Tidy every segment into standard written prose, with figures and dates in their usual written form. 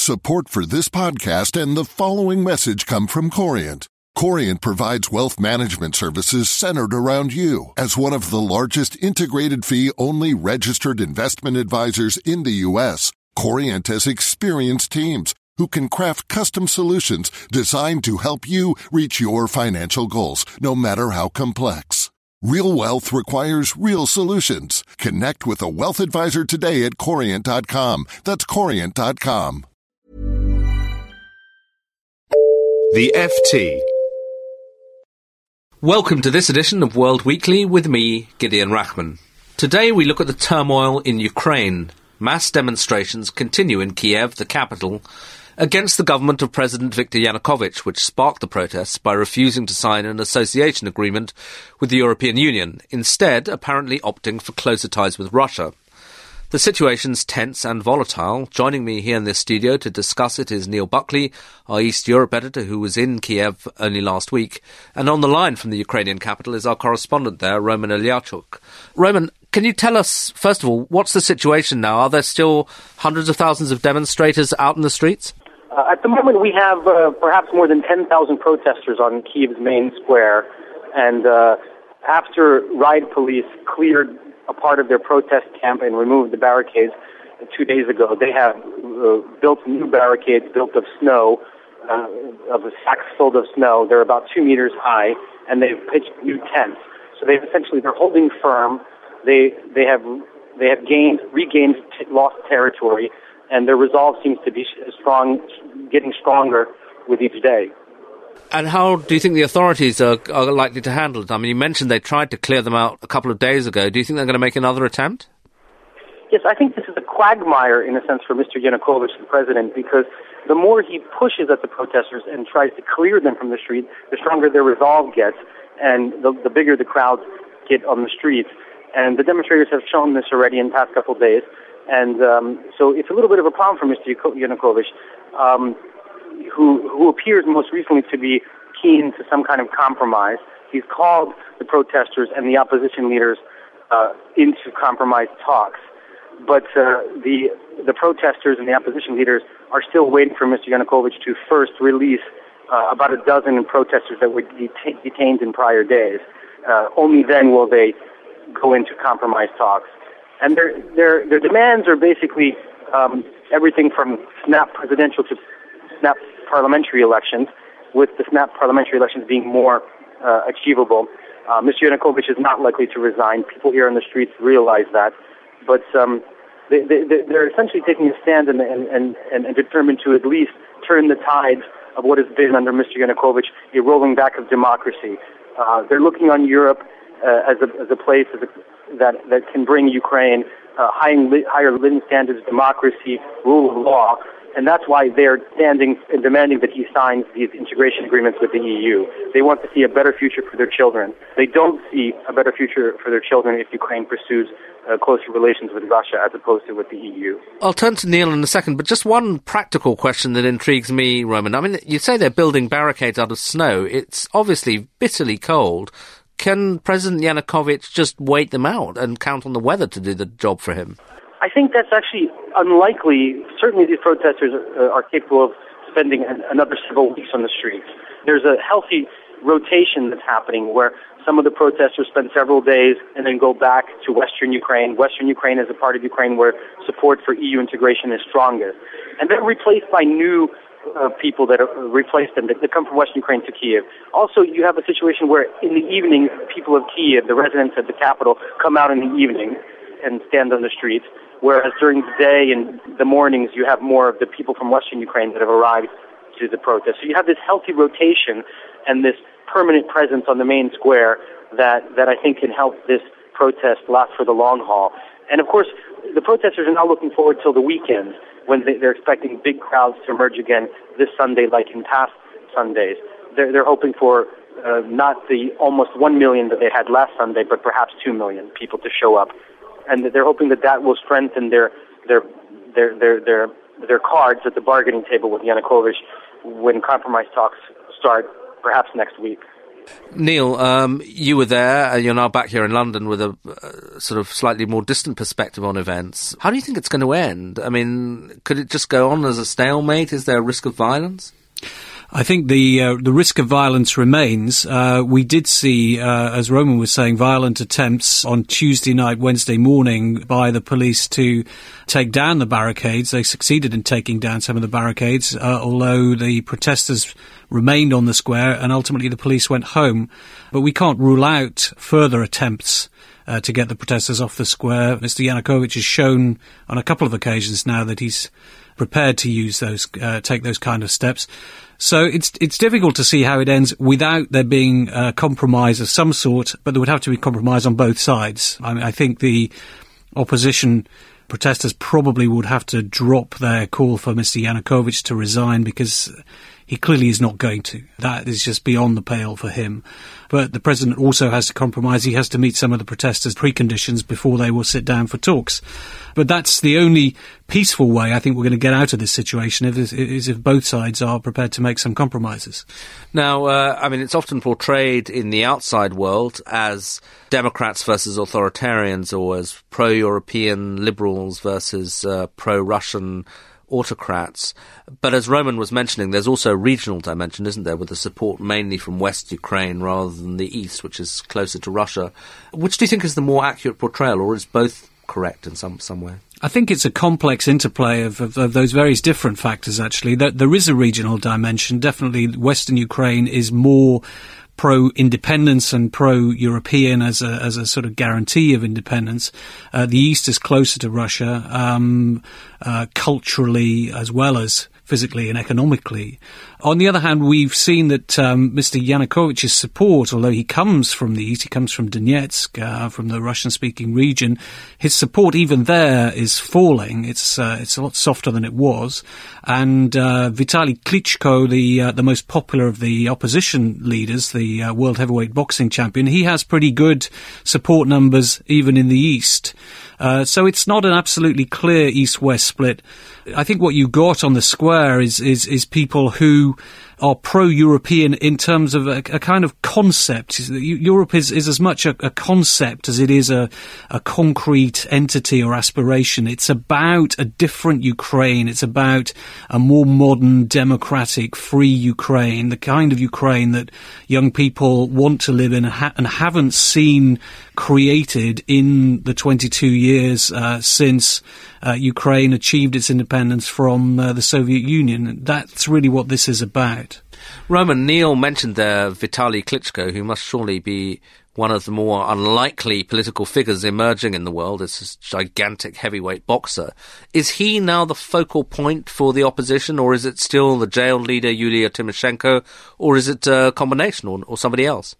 Support for this podcast and the following message come from Corient. Corient provides wealth management services centered around you. As one of the largest integrated fee-only registered investment advisors in the U.S., Corient has experienced teams who can craft custom solutions designed to help you reach your financial goals, no matter how complex. Real wealth requires real solutions. Connect with a wealth advisor today at Corient.com. That's Corient.com. The FT. Welcome to this edition of World Weekly with me, Gideon Rachman. Today we look at the turmoil in Ukraine. Mass demonstrations continue in Kiev, the capital, against the government of President Viktor Yanukovych, which sparked the protests by refusing to sign an association agreement with the European Union, instead apparently opting for closer ties with Russia. The situation's tense and volatile. Joining me here in this studio to discuss it is Neil Buckley, our East Europe editor, who was in Kiev only last week. And on the line from the Ukrainian capital is our correspondent there, Roman Ilyachuk. Roman, can you tell us, first of all, what's the situation now? Are there still hundreds of thousands of demonstrators out in the streets? At the moment, we have perhaps more than 10,000 protesters on Kiev's main square. And after riot police cleared a part of their protest camp and removed the barricades 2 days ago, they have built new barricades built of snow, of sacks filled of snow. They're about 2 meters high, and they've pitched new tents. So they're holding firm. They have regained lost territory, and their resolve seems to be strong, getting stronger with each day. And how do you think the authorities are likely to handle it? I mean, you mentioned they tried to clear them out a couple of days ago. Do you think they're going to make another attempt? Yes, I think this is a quagmire, in a sense, for Mr. Yanukovych, the president, because the more he pushes at the protesters and tries to clear them from the street, the stronger their resolve gets, and the bigger the crowds get on the streets. And the demonstrators have shown this already in the past couple of days. And so it's a little bit of a problem for Mr. Yanukovych, who appears most recently to be keen to some kind of compromise. He's called the protesters and the opposition leaders into compromise talks. But the protesters and the opposition leaders are still waiting for Mr. Yanukovych to first release about a dozen protesters that were detained in prior days. Only then will they go into compromise talks. And their demands are basically everything from snap presidential to snap parliamentary elections, with the snap parliamentary elections being more achievable. Mr. Yanukovych is not likely to resign. People here in the streets realize that. But they're essentially taking a stand and determined to at least turn the tides of what has been under Mr. Yanukovych a rolling back of democracy. They're looking on Europe as a place that can bring Ukraine higher living standards, democracy, rule of law. And that's why they're standing and demanding that he signs these integration agreements with the EU. They want to see a better future for their children. They don't see a better future for their children if Ukraine pursues closer relations with Russia as opposed to with the EU. I'll turn to Neil in a second, but just one practical question that intrigues me, Roman. I mean, you say they're building barricades out of snow. It's obviously bitterly cold. Can President Yanukovych just wait them out and count on the weather to do the job for him? I think that's actually unlikely. Certainly these protesters are capable of spending another several weeks on the streets. There's a healthy rotation that's happening where some of the protesters spend several days and then go back to Western Ukraine. Western Ukraine is a part of Ukraine where support for EU integration is strongest. And they're replaced by new people that replace them, that come from Western Ukraine to Kiev. Also, you have a situation where in the evening, people of Kiev, the residents at the capital, come out in the evening and stand on the streets, whereas during the day and the mornings, you have more of the people from Western Ukraine that have arrived to the protest. So you have this healthy rotation and this permanent presence on the main square that I think can help this protest last for the long haul. And of course, the protesters are now looking forward till the weekend, when they're expecting big crowds to emerge again this Sunday like in past Sundays. They're hoping for not the almost 1 million that they had last Sunday, but perhaps 2 million people to show up. And they're hoping that will strengthen their cards at the bargaining table with Yanukovych when compromise talks start, perhaps next week. Neil, you were there, and you're now back here in London with a sort of slightly more distant perspective on events. How do you think it's going to end? I mean, could it just go on as a stalemate? Is there a risk of violence? I think the risk of violence remains. We did see, as Roman was saying, violent attempts on Tuesday night, Wednesday morning by the police to take down the barricades. They succeeded in taking down some of the barricades, although the protesters remained on the square and ultimately the police went home. But we can't rule out further attempts to get the protesters off the square. Mr. Yanukovych has shown on a couple of occasions now that he's prepared to use those, take those kind of steps. So it's difficult to see how it ends without there being a compromise of some sort, but there would have to be compromise on both sides. I mean, I think the opposition protesters probably would have to drop their call for Mr. Yanukovych to resign because he clearly is not going to. That is just beyond the pale for him. But the president also has to compromise. He has to meet some of the protesters' preconditions before they will sit down for talks. But that's the only peaceful way I think we're going to get out of this situation is if both sides are prepared to make some compromises. Now, I mean, it's often portrayed in the outside world as Democrats versus authoritarians, or as pro-European liberals versus pro-Russian autocrats. But as Roman was mentioning, there's also a regional dimension, isn't there, with the support mainly from West Ukraine rather than the East, which is closer to Russia. Which do you think is the more accurate portrayal, or is both correct in some way? I think it's a complex interplay of those various different factors, actually. There is a regional dimension. Definitely Western Ukraine is more pro-independence and pro-European as a sort of guarantee of independence. The East is closer to Russia, culturally as well as physically and economically. On the other hand, we've seen that Mr. Yanukovych's support, although he comes from the East, he comes from Donetsk, from the Russian-speaking region, his support even there is falling. It's a lot softer than it was. And Vitaly Klitschko, the most popular of the opposition leaders, the world heavyweight boxing champion, he has pretty good support numbers even in the East. So it's not an absolutely clear East-West split. I think what you got on the square is people who are pro-European in terms of a kind of concept. Europe is as much a concept as it is a concrete entity or aspiration. It's about a different Ukraine. It's about a more modern, democratic, free Ukraine, the kind of Ukraine that young people want to live in and haven't seen created in the 22 years since Ukraine achieved its independence from the Soviet Union. That's really what this is about. Roman, Neil mentioned there Vitaly Klitschko, who must surely be one of the more unlikely political figures emerging in the world. It's this gigantic heavyweight boxer. Is he now the focal point for the opposition, or is it still the jailed leader Yulia Tymoshenko, or is it a combination, or somebody else?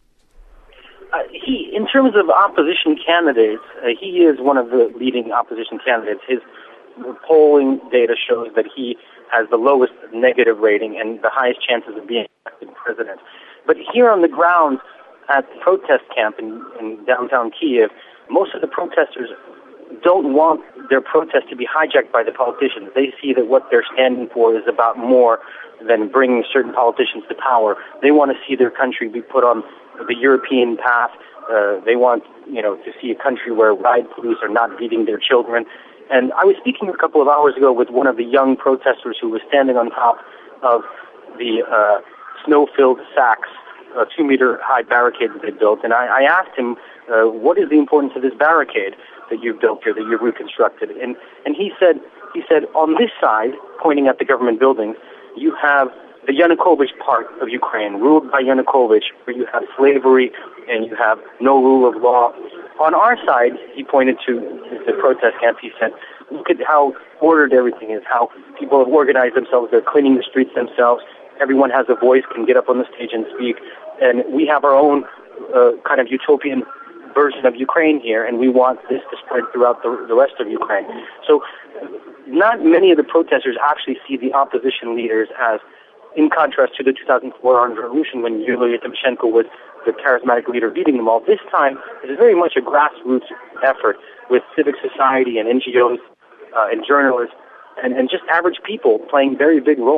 In terms of opposition candidates, he is one of the leading opposition candidates. His polling data shows that he has the lowest negative rating and the highest chances of being elected president. But here on the ground at the protest camp in downtown Kiev, most of the protesters don't want their protest to be hijacked by the politicians. They see that what they're standing for is about more than bringing certain politicians to power. They want to see their country be put on the European path. They want, to see a country where riot police are not beating their children. And I was speaking a couple of hours ago with one of the young protesters who was standing on top of the snow-filled sacks, a 2-meter-high barricade that they built. And I asked him, what is the importance of this barricade that you've built here, that you've reconstructed? And he said, on this side, pointing at the government buildings, you have the Yanukovych part of Ukraine, ruled by Yanukovych, where you have slavery and you have no rule of law. On our side, he pointed to the protest camp, he said, look at how ordered everything is, how people have organized themselves, they're cleaning the streets themselves, everyone has a voice, can get up on the stage and speak, and we have our own kind of utopian version of Ukraine here, and we want this to spread throughout the rest of Ukraine. So not many of the protesters actually see the opposition leaders as, in contrast to the 2004 Orange Revolution when Yulia Tymoshenko was the charismatic leader leading them all. This time, it is very much a grassroots effort with civic society and NGOs and journalists and just average people playing very big roles.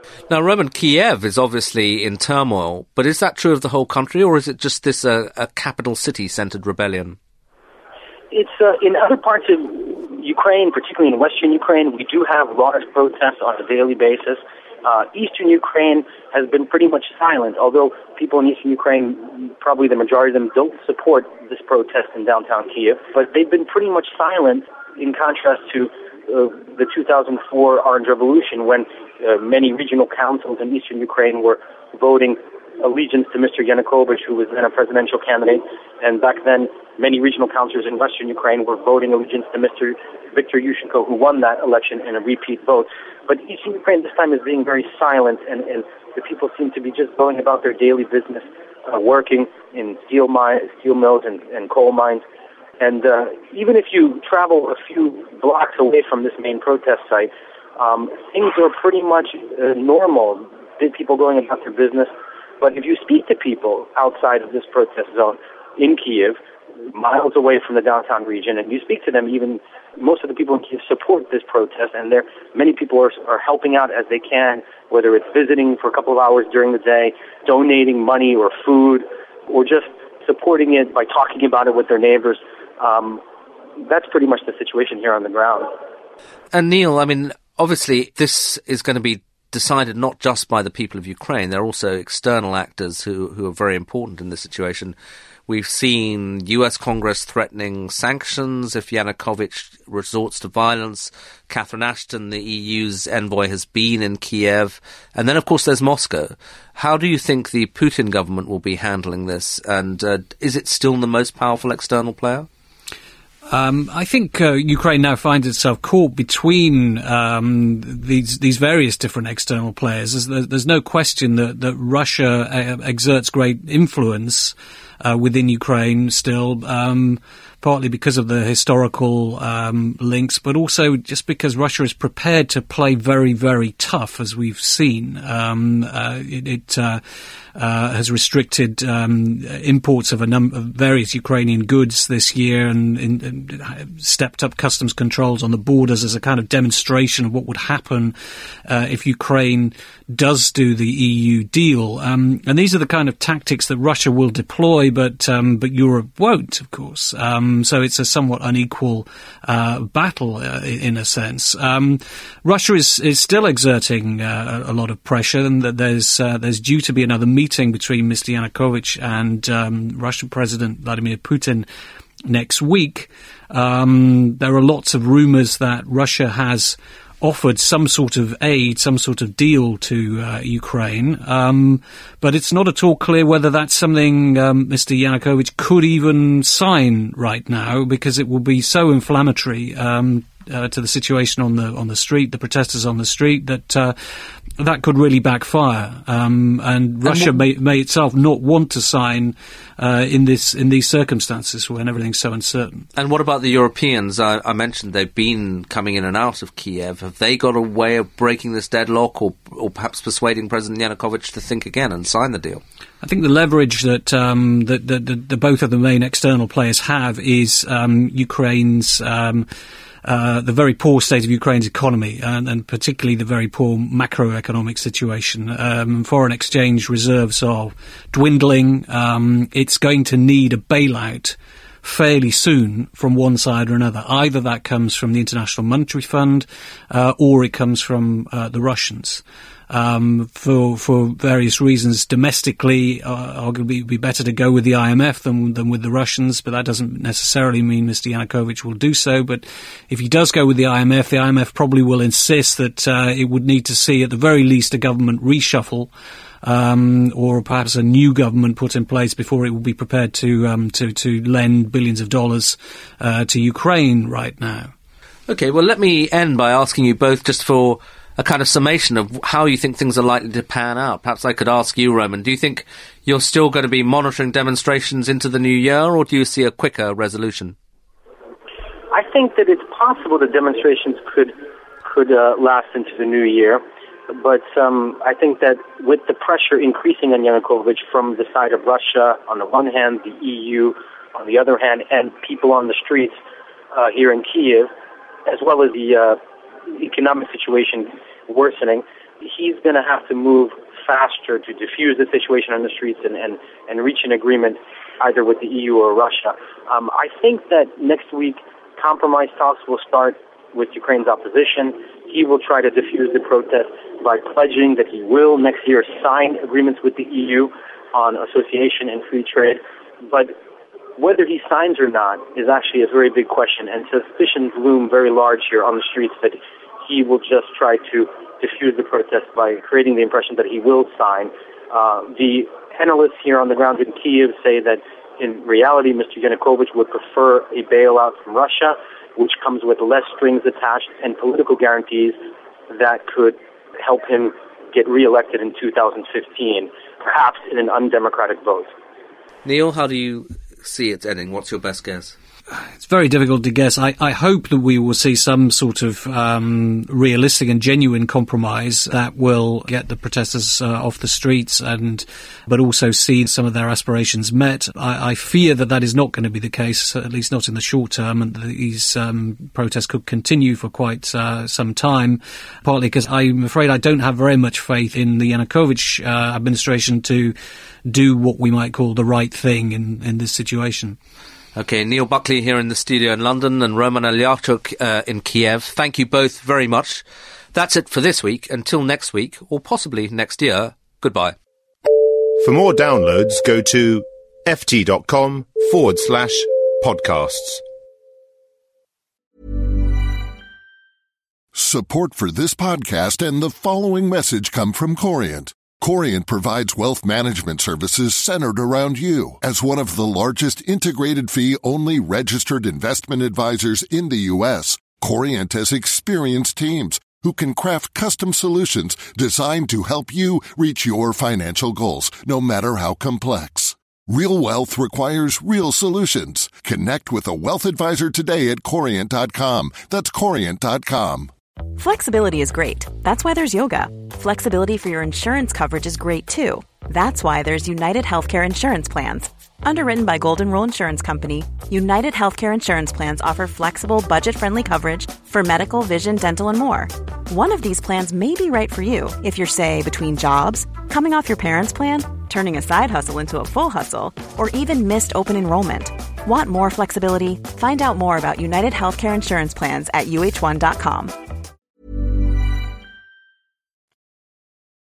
Now, Roman, Kiev is obviously in turmoil, but is that true of the whole country, or is it just this a capital city-centered rebellion? It's in other parts of Ukraine, particularly in western Ukraine, we do have large protests on a daily basis. Eastern Ukraine has been pretty much silent, although people in Eastern Ukraine, probably the majority of them, don't support this protest in downtown Kiev. But they've been pretty much silent in contrast to the 2004 Orange Revolution, when many regional councils in Eastern Ukraine were voting allegiance to Mr. Yanukovych, who was then a presidential candidate. And back then, many regional councillors in western Ukraine were voting allegiance to Mr. Viktor Yushchenko, who won that election in a repeat vote. But Eastern Ukraine this time is being very silent, and the people seem to be just going about their daily business, working in steel mills and coal mines. And even if you travel a few blocks away from this main protest site, things are pretty much normal. People going about their business. But if you speak to people outside of this protest zone in Kiev, miles away from the downtown region, and you speak to them, even most of the people in Kiev support this protest, and many people are helping out as they can, whether it's visiting for a couple of hours during the day, donating money or food, or just supporting it by talking about it with their neighbors. That's pretty much the situation here on the ground. And Neil, I mean, obviously this is going to be decided not just by the people of Ukraine. There are also external actors who are very important in this situation. We've seen US Congress threatening sanctions if Yanukovych resorts to violence. Catherine Ashton, the EU's envoy, has been in Kiev. And then, of course, there's Moscow. How do you think the Putin government will be handling this? And is it still the most powerful external player? I think Ukraine now finds itself caught between these various different external players. There's no question that Russia exerts great influence within Ukraine still, partly because of the historical links, but also just because Russia is prepared to play very, very tough, as we've seen. It has restricted imports of various Ukrainian goods this year and stepped up customs controls on the borders as a kind of demonstration of what would happen if Ukraine does do the EU deal. And these are the kind of tactics that Russia will deploy, but Europe won't, of course. So it's a somewhat unequal battle in a sense. Russia is still exerting a lot of pressure, and that there's due to be another meeting between Mr. Yanukovych and Russian President Vladimir Putin next week. There are lots of rumours that Russia has offered some sort of aid, some sort of deal to Ukraine, but it's not at all clear whether that's something Mr. Yanukovych could even sign right now, because it will be so inflammatory to the situation on the street, the protesters on the street, that could really backfire. And Russia may itself not want to sign in these circumstances when everything's so uncertain. And what about the Europeans? I mentioned they've been coming in and out of Kiev. Have they got a way of breaking this deadlock, or perhaps persuading President Yanukovych to think again and sign the deal? I think the leverage that both of the main external players have is Ukraine's the very poor state of Ukraine's economy, and particularly the very poor macroeconomic situation. Foreign exchange reserves are dwindling. It's going to need a bailout fairly soon from one side or another. Either that comes from the International Monetary Fund, or it comes from the Russians. For various reasons. Domestically, arguably it would be better to go with the IMF than with the Russians, but that doesn't necessarily mean Mr. Yanukovych will do so. But if he does go with the IMF probably will insist that it would need to see at the very least a government reshuffle, or perhaps a new government put in place before it will be prepared to lend billions of dollars to Ukraine right now. Okay, well, let me end by asking you both just for a kind of summation of how you think things are likely to pan out. Perhaps I could ask you, Roman, do you think you're still going to be monitoring demonstrations into the new year, or do you see a quicker resolution? I think that it's possible the demonstrations could last into the new year, but I think that with the pressure increasing on Yanukovych from the side of Russia, on the one hand, the EU on the other hand, and people on the streets here in Kiev, as well as the economic situation worsening, he's going to have to move faster to diffuse the situation on the streets and reach an agreement either with the EU or Russia. I think that next week compromise talks will start with Ukraine's opposition. He will try to diffuse the protest by pledging that he will next year sign agreements with the EU on association and free trade. But whether he signs or not is actually a very big question, and suspicions loom very large here on the streets that he will just try to diffuse the protest by creating the impression that he will sign. The analysts here on the ground in Kyiv say that in reality, Mr. Yanukovych would prefer a bailout from Russia, which comes with less strings attached and political guarantees that could help him get reelected in 2015, perhaps in an undemocratic vote. Neil, how do you see it ending? What's your best guess? It's very difficult to guess. I hope that we will see some sort of realistic and genuine compromise that will get the protesters off the streets but also see some of their aspirations met. I fear that is not going to be the case, at least not in the short term, and that these protests could continue for quite some time, partly because I'm afraid I don't have very much faith in the Yanukovych administration to do what we might call the right thing in this situation. Okay, Neil Buckley here in the studio in London and Roman Alyarchuk in Kiev. Thank you both very much. That's it for this week. Until next week, or possibly next year, goodbye. For more downloads, go to ft.com/podcasts. Support for this podcast and the following message come from Corient. Corient provides wealth management services centered around you. As one of the largest integrated fee-only registered investment advisors in the U.S., Corient has experienced teams who can craft custom solutions designed to help you reach your financial goals, no matter how complex. Real wealth requires real solutions. Connect with a wealth advisor today at Corient.com. That's Corient.com. Flexibility is great. That's why there's yoga. Flexibility for your insurance coverage is great too. That's why there's United Healthcare Insurance Plans. Underwritten by Golden Rule Insurance Company, United Healthcare Insurance Plans offer flexible, budget-friendly coverage for medical, vision, dental, and more. One of these plans may be right for you if you're, say, between jobs, coming off your parents' plan, turning a side hustle into a full hustle, or even missed open enrollment. Want more flexibility? Find out more about United Healthcare Insurance Plans at UH1.com.